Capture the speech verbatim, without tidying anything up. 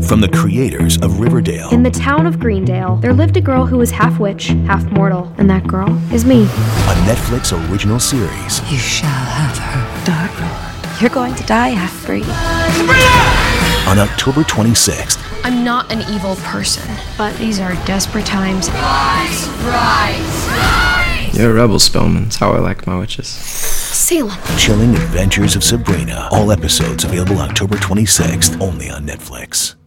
From the creators of Riverdale. In the town of Greendale, there lived a girl who was half witch, half mortal. And that girl is me. A Netflix original series. You shall have her, Dark Lord. You're going to die half-breed. On October twenty-sixth. I'm not an evil person, but these are desperate times. Rise, rise, rise! You're a rebel, Spellman. That's how I like my witches. Salem. Chilling Adventures of Sabrina. All episodes available October twenty-sixth, only on Netflix.